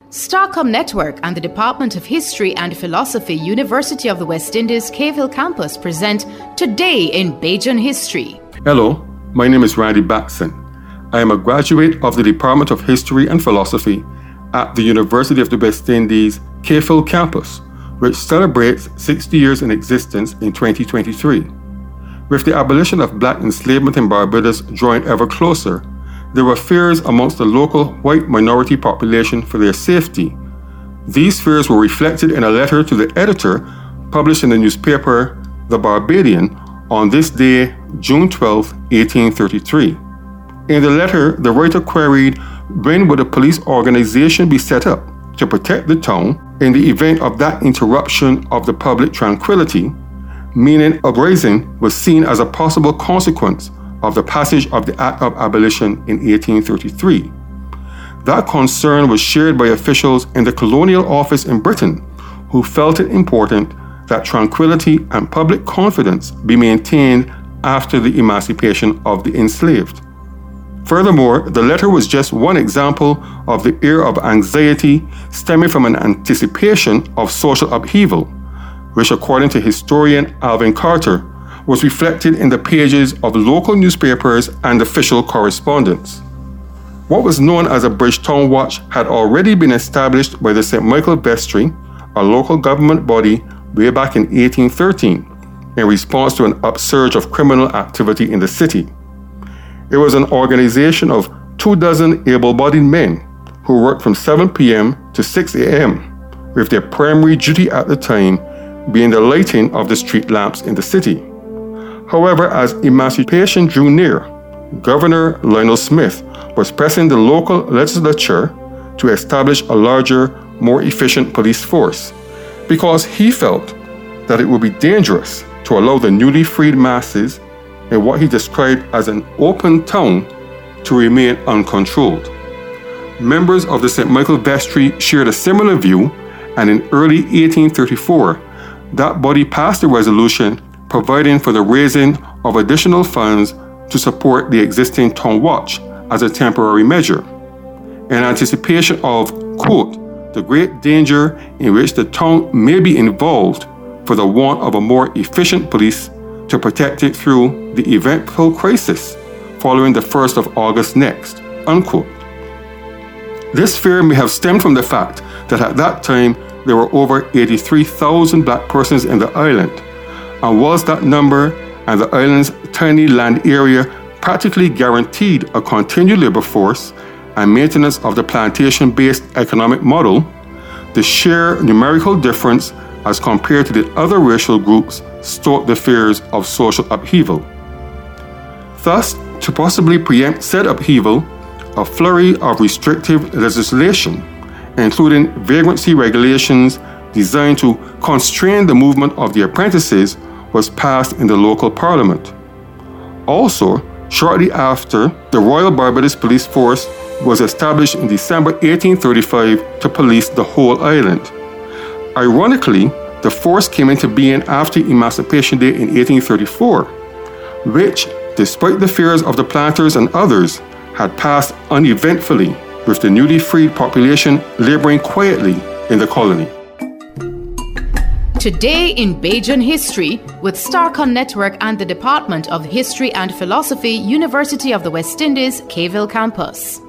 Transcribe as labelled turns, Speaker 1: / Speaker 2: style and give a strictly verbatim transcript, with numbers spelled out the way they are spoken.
Speaker 1: Starcom Network and the Department of History and Philosophy, University of the West Indies, Cave Hill Campus present Today in Bajan History.
Speaker 2: Hello, my name is Randy Batson. I am a graduate of the Department of History and Philosophy at the University of the West Indies, Cave Hill Campus, which celebrates sixty years in existence in twenty twenty-three. With the abolition of black enslavement in Barbados drawing ever closer, there were fears amongst the local white minority population for their safety. These fears were reflected in a letter to the editor published in the newspaper The Barbadian on this day, June twelfth, eighteen thirty-three. In the letter, the writer queried when would a police organization be set up to protect the town in the event of that interruption of the public tranquility, meaning uprising was seen as a possible consequence of the passage of the Act of Abolition in eighteen thirty-three. That concern was shared by officials in the colonial office in Britain, who felt it important that tranquility and public confidence be maintained after the emancipation of the enslaved. Furthermore, the letter was just one example of the air of anxiety stemming from an anticipation of social upheaval, which, according to historian Alvin Carter, was reflected in the pages of local newspapers and official correspondence. What was known as a Bridgetown Watch had already been established by the Saint Michael Vestry, a local government body, way back in eighteen thirteen, in response to an upsurge of criminal activity in the city. It was an organization of two dozen able-bodied men who worked from seven p.m. to six a.m., with their primary duty at the time being the lighting of the street lamps in the city. However, as emancipation drew near, Governor Lionel Smith was pressing the local legislature to establish a larger, more efficient police force because he felt that it would be dangerous to allow the newly freed masses in what he described as an open town to remain uncontrolled. Members of the Saint Michael Vestry shared a similar view, and in early eighteen thirty-four, that body passed a resolution providing for the raising of additional funds to support the existing town watch as a temporary measure, in anticipation of, quote, the great danger in which the town may be involved for the want of a more efficient police to protect it through the eventful crisis following the first of August next, unquote. This fear may have stemmed from the fact that at that time there were over eighty-three thousand black persons in the island, and whilst that number and the island's tiny land area practically guaranteed a continued labor force and maintenance of the plantation-based economic model, the sheer numerical difference as compared to the other racial groups stoked the fears of social upheaval. Thus, to possibly preempt said upheaval, a flurry of restrictive legislation, including vagrancy regulations designed to constrain the movement of the apprentices, was passed in the local parliament. Also, shortly after, the Royal Barbados Police Force was established in December eighteen thirty-five to police the whole island. Ironically, the force came into being after Emancipation Day in eighteen thirty-four, which, despite the fears of the planters and others, had passed uneventfully, with the newly freed population laboring quietly in the colony.
Speaker 1: Today in Bajan History with Starcom Network and the Department of History and Philosophy, University of the West Indies, Cave Hill Campus.